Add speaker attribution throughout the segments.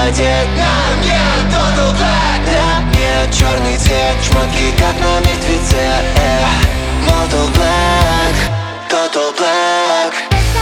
Speaker 1: одет. На мне Total Black. На мне черный цвет, шмотки как на мертвеце. Total Black, Total Black.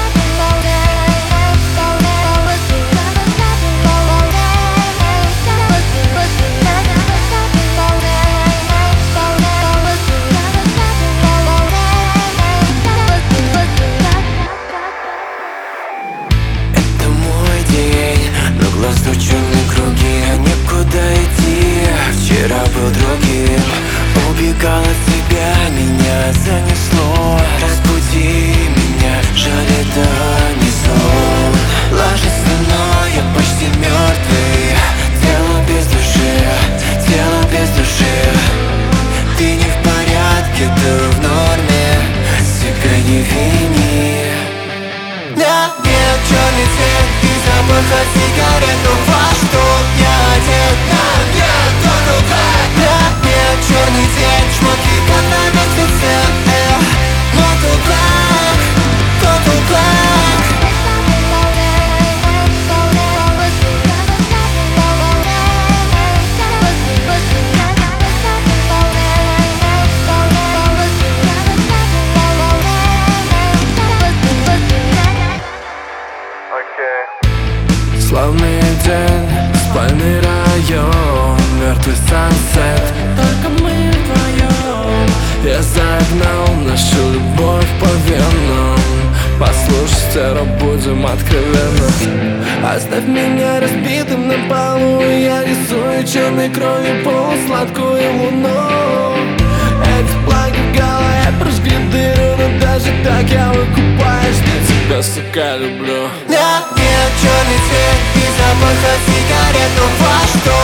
Speaker 1: Это мой день, но глаз в черные круги, а некуда идти. Вчера был другим, убегал от тебя, меня занесло. Разбуди меня, жаль, это не сон. Ложись со мной, я почти мертвый. Тело без души, тело без души. Ты не в порядке, ты в норме, себя не вини. На мне черный цвет и запах от сигарет. Но во что я одет? На мне Total Black. На мне черный цвет, шмотки как на мертвеце. Total Black, Total Black.
Speaker 2: Славный день, спальный район, мертвый сансет, только мы вдвоем. Я загнал нашу любовь по венам. Послушай, Сера, будем откровенны. Оставь меня разбитым на полу, я рисую черной кровью полусладкую луну. Эти плаги в голове прожгли дыру, но даже так я выкупаюсь, я тебя, сука, люблю.
Speaker 1: На мне черный цвет и запах от сигарет. Но во что